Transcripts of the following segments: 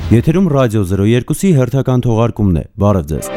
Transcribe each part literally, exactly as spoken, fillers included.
Եթերում ռադիո զրո երկուսի հերթական թողարկումն է, բարև ձեզ։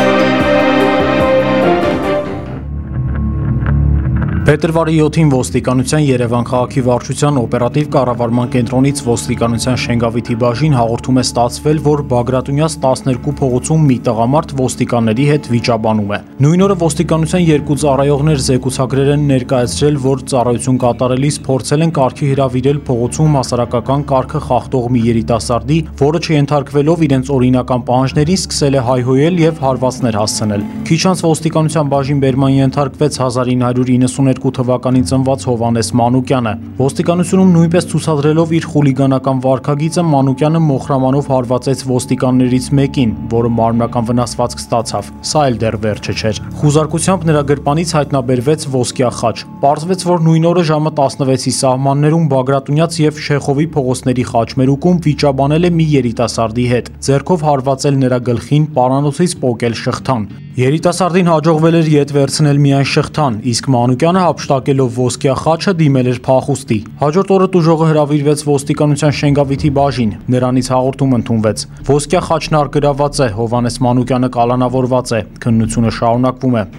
Փետրվարի յոթին ոստիկանության Երևան քաղաքի վարչության օպերատիվ կառավարման կենտրոնից ոստիկանության Շենգավիթի բաժին հաղորդում է ստացվել, որ Բագրատունյաց տասներկու փողոցում մի տղամարդ ոստիկանների հետ վիճաբանում է։ Նույն օրը ոստիկանության երկու ծառայողներ զեկուցագրեր են ներկայացրել, որ ծառայություն կատարելիս փորձել են կարգի հրավիրել փողոցում հասարակական կարգը խախտող մի երիտասարդի, որը չենթարկվելով իրենց օրինական պահանջներին սկսել է հայհոյել եւ հարվածներ հասցնել։ Քիչ անց ոստիկանության բաժին բերման ենթարկվեց հազար ինը հարյուր իննսուներկու թվականին ծնված Հովհաննես Մանուկյանը։ Ոստիկանությունում նույնպես ցուցադրելով իր խուլիգանական վարքագիծը Մանուկյանը մոխրամանով հարվածեց ոստիկաններից մեկին, որը մարմնական վնասվածք ստացավ։ Սա էլ դեռ վերջը չէր։ Խուզարկությամբ նրա գրպանից հայտնաբերվեց ոսկյա խաչ։ Պարզվեց, որ նույն օրը ժամը տասնվեցի սահմաններում Բագրատունյաց եւ Շեխովի փողոցների խաչմերուկում վիճաբանել է մի երիտասարդի հետ, ձեռքով հարվածել նրա գլխին, պարանոցից պոկել շղթան։ Երիտասարդին հաջողվել էր ետ վերցնել միայն շղթան, իսկ Մանուկյանը հափշտակելով ոսկյա խաչը դիմել էր փախուստի։ Հաջորդ օրը տուժողը հրավիրվեց ոստիկանության Շենգավիթի բաժին, նրանից հաղորդում ընդունվեց։ Ոսկյա խաչն արգրաված է, Հովհաննես Մանուկյանը կալանավորված է, քննությունը շարունակվում է։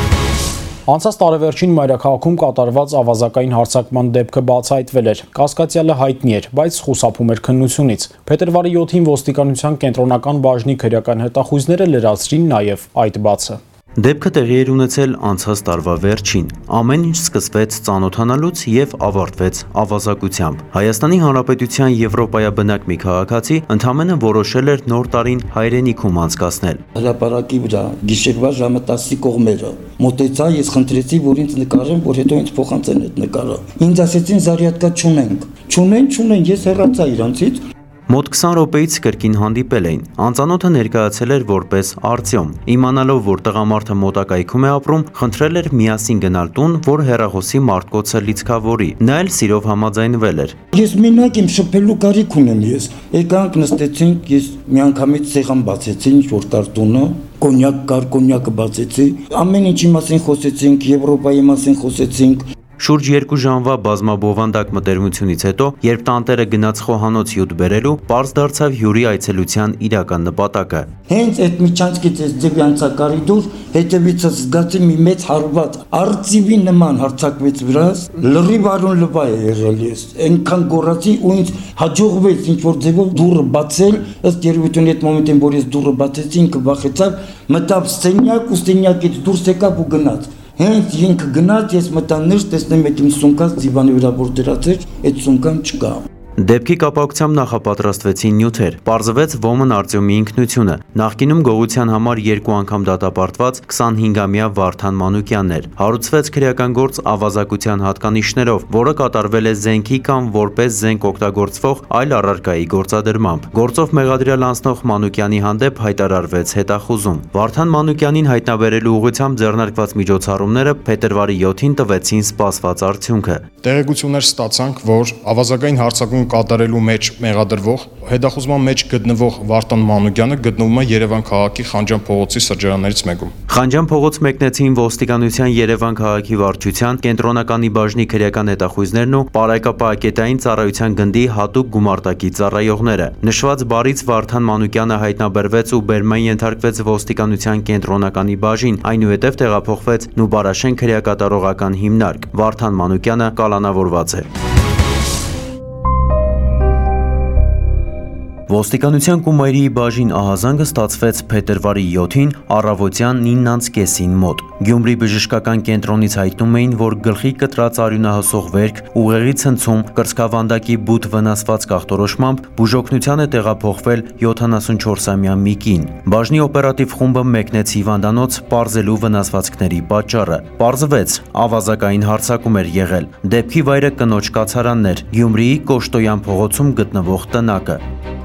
Անցած տարեվերջին մայրաքաղաքում կատարված ավազակային հարձակման դեպքը բացահայտվել էր։ Կասկածյալը հայտնի էր, բայց խուսափում էր քննությունից։ Փետրվարի յոթին ոստիկանության կենտրոնական բաժնի քրեական հետախույզները լրացրին նաև այդ բացը։ Դեպքը տեղի էր ունեցել անցած տարվա վերջին։ Ամեն ինչ սկսվեց ծանոթանալուց եւ ավարտվեց ավազակությամբ։ Հայաստանի Հանրապետության Եվրոպայաբնակ մի քաղաքացի ընդամենը որոշել էր նոր տարին հայրենիքում անցկացնել։ Հրապարակի վրա գիշերվա ժամը տասի կողմերը մոտեցա, ես խնդրեցի, որ ինձ նկարեն, որ հետո ինձ փոխանցեն այդ նկարը։ Ինձ ասեցին զարյատկա չունենք։ Չունեն, չունեն, ես հեռացա իրանցից։ Մոտ քսան րոպեից կրկին հանդիպել էին։ Անծանոթը ներկայացել էր որպես Արտյոմ։ Իմանալով, որ տղամարդը մոտակայքում է ապրում, խնդրել էր միասին գնալ տուն, որ հեռախոսի մարտկոցը լիցքավորի։ Նա էլ սիրով համաձայնվել էր։ Ես մենակ եմ շփելու կարիք ունեմ ես։ Եկանք նստեցինք, ես միանգամից սեղան բացեցի, ինչ որ կար տունը, կոնյակ կար, կոնյակը բացեցի։ Ամեն ինչի մասին խոսեցինք, Եվրոպայի մասին խոսեցինք։ Շուրջ երկու ժամվա բազմաբովանդակ մտերմությունից հետո, երբ տանտերը գնաց խոհանոց յուտ բերելու, պարզ դարձավ հյուրի այցելության իրական նպատակը։ Հենց այդ միջանցքից ես ձևի անցա կարիդոր, հետևիցս զգացի մի մեծ հարված, արծիվի նման հարձակվեց վրաս, լրիվ արուն լվա է եղել ես, այնքան գոռացի ու ինձ հաջողվեց ինչ-որ ձևով դուռը բացել, ըստ երևույթին այդ մոմենտին, որ ես դուռը բացեցի, ինքը վախեցավ, մտավ սենյակ ու սենյակից դուրս եկավ ու գնաց։ Հենց ինքը գնաց, ես մտա ներս, տեսնեմ այդ իմ սունկած դիվանի վրա որ դրած էր, այդ սունկան չկա։ Դեպքի կապակցությամբ նախապատրաստվեցին նյութեր։ Պարզվեց ոմն Արտյոմի ինքնությունը։ Նախկինում գողության համար երկու անգամ դատապարտված քսանհինգամյա Վարդան Մանուկյանն էր։ Հարուցվեց քրեական գործ ավազակության հատկանիշներով, որը կատարվել է զենքի կամ որպես զենք օգտագործվող այլ առարկայի գործադրմամբ։ Գործով մեղադրյալ անցնող Մանուկյանի հանդեպ հայտարարվեց հետախուզում։ Վարդան Մանուկյանին հայտնաբերելու ուղղությամբ ձեռնարկված միջոցառումները փետրվարի յոթին տվեցին սպասված արդյունքը։ Տեղեկություններ ստացանք, որ ավազակային հարձակում կատարելու մեջ մեղադրվող հետախուզման մեջ գտնվող Վարդան Մանուկյանը գտնվում է Երևան քաղաքի Խանջան փողոցի սրճարաններից մեկում։ Խանջան փողոց մեկնեցին ոստիկանության Երևան քաղաքի վարչության կենտրոնականի բաժնի քրեական հետախույզներն ու պարայկապահակետային ծառայության գնդի հատուկ գումարտակի ծառայողները։ Նշված բարից Վարդան Մանուկյանը հայտնաբերվեց ու բերման ենթարկվեց ոստիկանության կենտրոնականի բաժին, այնուհետև տեղափոխվեց Նուբարաշեն քրեակատարողական հիմնարկ։ Վարդան Մանուկյանը կալանավորված է։ Ոստիկանության Կումայրիի բաժին ահազանգը ստացվեց փետրվարի յոթին առավոտյան իննից կեսին մոտ։ Գյումրի բժշկական կենտրոնից հայտնում էին, որ գլխի կտրած արյունահոսող վերք, ուղեղի ցնցում, կրծքավանդակի բութ վնասված ախտորոշմամբ բուժօգնության է տեղափոխվել յոթանասունչորսամյա մի կին։ Բաժնի օպերատիվ խումբը մեկնեց հիվանդանոց պարզելու վնասվածքների պատճառը։ Պարզվեց, ավազակային հարձակում էր եղել։ Դեպքի վայրը կնոջ կացարանն էր, Գյումրիի Կոշտոյան փողոցում գտնվող տնակը։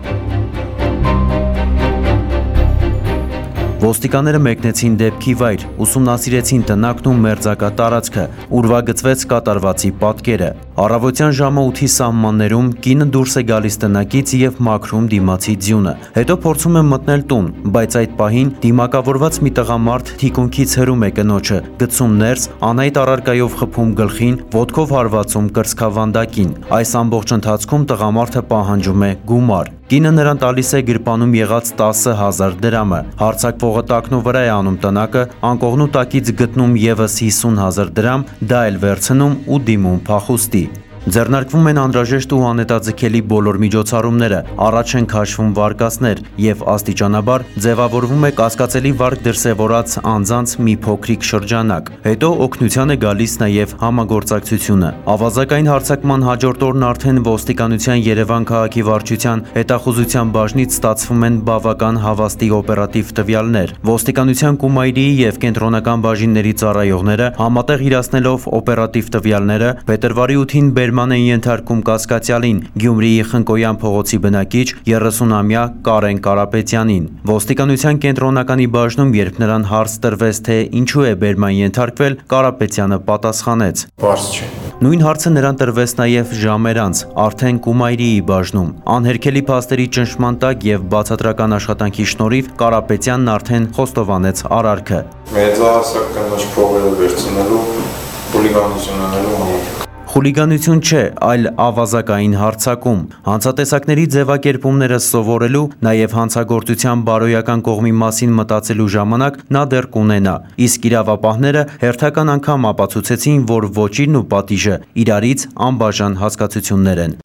Ոստիկանները մեկնեցին դեպքի վայր, ուսումնասիրեցին տնակն ու մերձակա տարածքը, ուրվագծվեց կատարվածի պատկերը։ Առավոտյան ժամը ութի սահմաններում կինը դուրս է գալիս տնակից եւ մաքրում դիմացի ձյունը։ Հետո փորձում է մտնել տուն, բայց այդ պահին դիմակավորված մի տղամարդ թիկունքից հրում է կնոջը, գցում ներս, անհայտ առարկայով խփում գլխին, ոտքով հարվածում կրծքավանդակին։ Այս ամբողջ ընթացքում տղամարդը պահանջում է գումար։ Կինը նրան տալիս է գրպանում եղած տասը հազար դրամը։ Հարձակվողը տակնու վրա է անում տնակը, անկողնու տակից գտնում ևս հիսուն հազար դրամ, դա էլ վերցնում ու դիմում փախուստի։ Ձեռնարկվում են անհրաժեշտ ու անհետաձգելի բոլոր միջոցառումները, առաջ են քաշվում վարկածներ եւ աստիճանաբար ձևավորվում է կասկածելի վարք դրսեւորած անձանց մի փոքրիկ շրջանակ։ Հետո օգնության է գալիս նաեւ համագործակցությունը։ Ավազակային հարձակման հաջորդ օրն արդեն ոստիկանության Երևան քաղաքի վարչության հետախուզության բաժնից ստացվում են բավական հավաստի օպերատիվ տվյալներ։ Ոստիկանության Կումայրիի եւ կենտրոնական բաժինների ծառայողները համատեղ իրացնելով օպերատիվ տվյալները փետրվարի ութին Բերման են ենթարկում կասկածյալին Գյումրիի Խնկոյան փողոցի բնակիչ երեսունամյա Կարեն Կարապետյանին։ Ոստիկանության կենտրոնականի բաժնում, երբ նրան հարց տրվեց, թե ինչու է Բերման ենթարկվել, Կարապետյանը պատասխանեց. Պարզ չէ։ Նույն հարցը նրան տրվեց նաև ժամեր անց, արդեն Կումայրիի բաժնում։ Անհերքելի փաստերի ճնշման տակ եւ բացատրական աշխատանքի շնորհիվ Կարապետյանն արդեն խոստովանեց արարքը։ Մեծահասակ կնոջ փողերը վերցնելու, խուլիգանություն անելու համար։ Խուլիգանություն չէ, այլ ավազակային հարձակում։ Հանցատեսակների ձևակերպումները սովորելու, նաև հանցագործության բարոյական կողմի մասին մտածելու ժամանակ նա դեռ կունենա։ Իսկ իրավապահները հերթական անգամ ապացուցեցին, որ ոճիրն ու պատիժը իրարից անբաժան հասկացություններ են։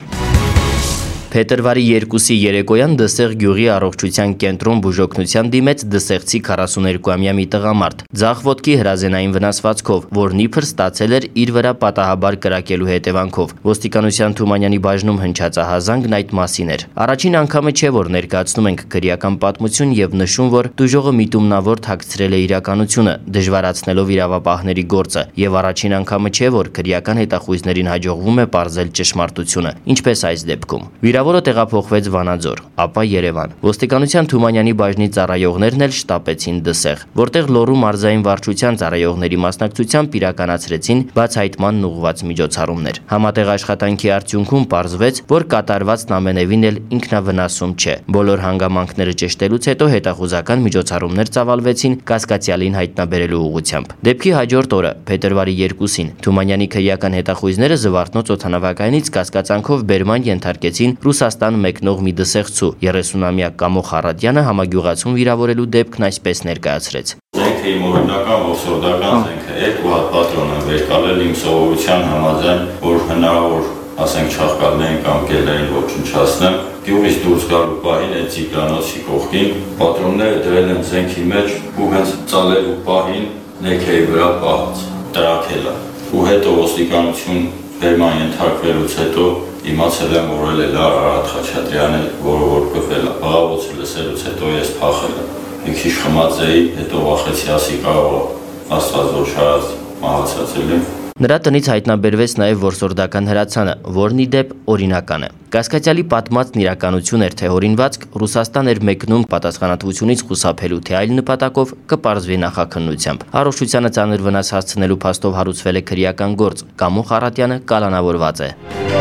Փետրվարի երկուսի երեկոյան Դսեղ գյուղի առողջության կենտրոն բուժօգնության դիմեց դսեղցի քառասուներկուամյա մի տղամարդ, ձախ ոտքի հրազենային վնասվածքով, որն իբր ստացել էր իր վրա պատահաբար կրակելու հետևանքով։ Ոստիկանության Թումանյանի բաժնում հնչած ահազանգն այդ մասին էր։ Առաջին անգամը չէ, որ ներկայացնում ենք քրեական պատմություն եւ նշում, որ տուժողը միտումնավոր թաքցրել է իրականությունը, դժվարացնելով իրավապահների գործը, եւ առաջին անգամը չէ, որ քրեական հետախույզներին հաջողվում է պարզել ճշմարտությունը, ինչպես այս դեպքում։ Վիրավորը տեղափոխվեց Վանաձոր, ապա Երևան։ Ոստիկանության Թումանյանի բաժնի ծառայողներն էլ շտապեցին Դսեղ, որտեղ Լոռու մարզային վարչության ծառայողների մասնակցությամբ իրականացրեցին բացահայտման ուղղված միջոցառումներ։ Համատեղ աշխատանքի արդյունքում պարզվեց, որ կատարվածն ամենևին էլ ինքնավնասում չէ։ Բոլոր հանգամանքները ճշտելուց հետո հետախուզական միջոցառումներ ծավալվեցին կասկածյալին հայտնաբերելու ուղղությամբ։ Դեպքի հաջորդ օրը, փետրվարի երկուսին, Թումանյանի քրեական հետախույզները Զվարթնոց օդանավակայանից կասկածանքով Բերման ենթարկեցին Ռուսաստան մեկնող մի դսեղցու երեսունամյա Կամո Խարատյանը համագյուղացում վիրավորելու դեպքն այսպես ներկայացրեց։ Զենքը իմ օրինական ողսորդական զենքը է, ու հատ պատրոն եմ վերկալել իմ սովորության համաձայն, որ հնարավոր ասենք չաղկալներին կամ կելներին ոչնչացնեմ, գյուղից դուրս գալու պահին այդ Ձիգրանոցի կողքին պատրոնները դրել եմ զենքի մեջ ու հենց ծալելու պահին ներքեի վրա պահած, տրաքել է։ Ու հետո ոստիկանություն Բերման ենթարկվելուց հետո իմացել եմ, որ էլ է Լար Արարատ Խաչատրյանը, որը որ կվել է, բաղավոցը լսելուց հետո ես փախել եմ։ Մի քիչ խմած էի, հետո վախեցի, ասի կարող Աստված որ շարած մահացած եմ։ Նրա տնից հայտնաբերվեց նաև որսորդական հրացանը, որն ի դեպ օրինական է։ Կասկածյալի պատմածն իրականություն էր, թե հորինվածք Ռուսաստան էր մեկնում պատասխանատվությունից խուսափելու, թե այլ նպատակով կպարզվի նախաքննությամբ։ Առողջությանը ծանր վնաս հասցնելու փաստով հարուցվել է քրեական գործ, Կամո Խարատյանը կալանավորված է։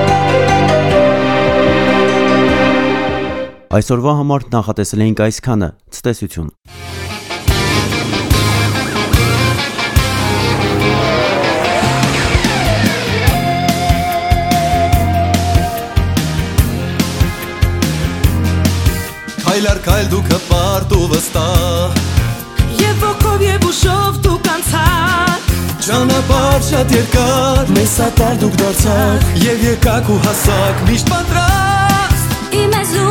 Այսօրվա համար նախատեսել էինք այսքանը, ցտեսություն։ Քայլ առ քայլ դու կպարտ ու վստահ, Եվ ոգով և ուշով դու կանցակ, ճանապարհ շատ երկար, մեզ սատար դուք դարձաք, Եվ եկաք ու հասաք միշտ պատրաստ, Իմ ես